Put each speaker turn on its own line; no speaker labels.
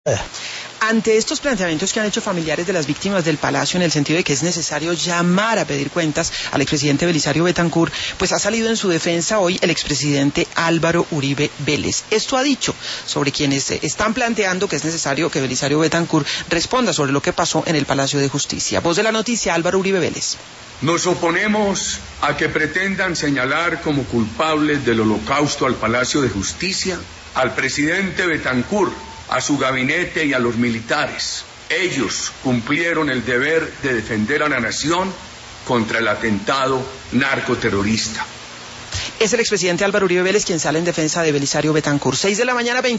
Ante estos planteamientos que han hecho familiares de las víctimas del Palacio en el sentido de que es necesario llamar a pedir cuentas al expresidente Belisario Betancur, pues ha salido en su defensa hoy el expresidente Álvaro Uribe Vélez. Esto ha dicho sobre quienes están planteando que es necesario que Belisario Betancur responda sobre lo que pasó en el Palacio de Justicia. Voz de la noticia, Álvaro Uribe Vélez.
Nos oponemos a que pretendan señalar como culpables del holocausto al Palacio de Justicia al presidente Betancur, a su gabinete y a los militares. Ellos cumplieron el deber de defender a la nación contra el atentado narcoterrorista.
Es el expresidente Álvaro Uribe Vélez quien sale en defensa de Belisario Betancur. 6 de la mañana, 20